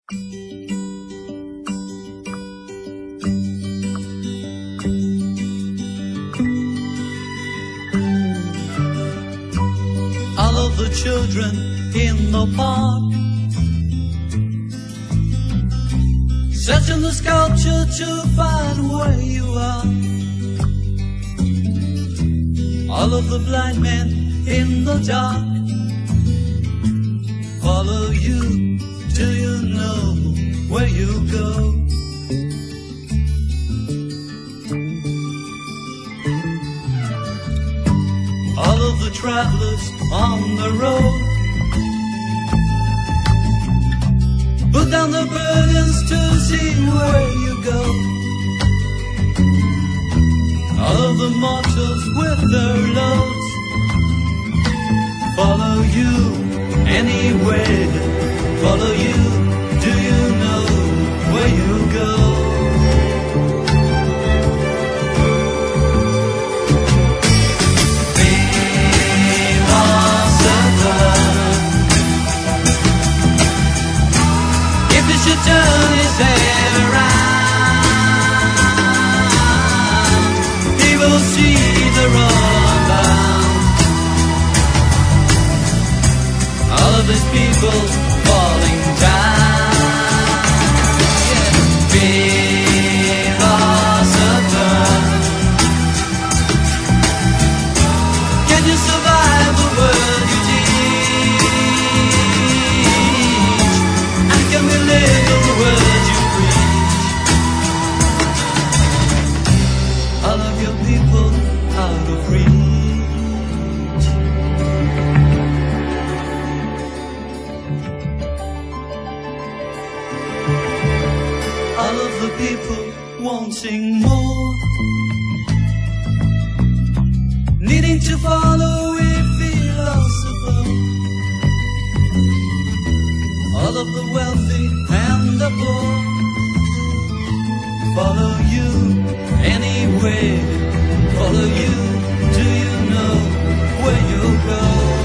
All of the children in the park, searching the sculpture to find where you are. All of the blind men in the dark follow you. Do you know where you go? All of the travelers on the road put down the burdens to see where you go. All of the mortals with their loads follow you anywhere, follow you. Do you know where you go? Should turn his head around, he will see the road bound. All of these people falling down. Philosopher, can you survive the world you teach? And can we live the words you preach? All of your people out of reach. All of the people wanting more, needing to follow a philosopher. All of the wealthy and the poor follow you anywhere, follow you. Do you know where you go?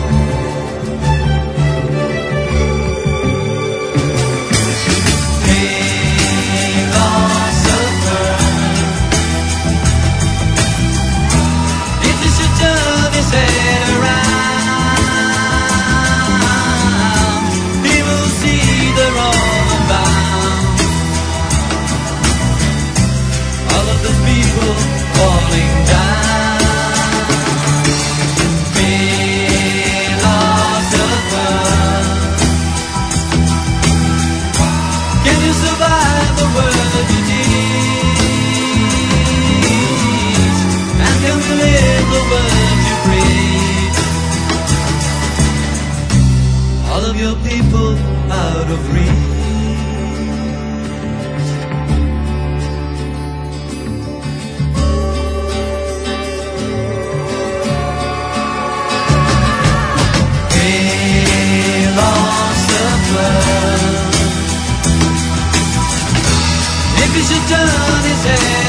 Philosopher, if you should turn his head around, he will see the road bound. All of the people falling down. Philosopher, can you survive the world you teach? And can we live the words you preach? All of your people out of reach. Philosopher, if he should turn his head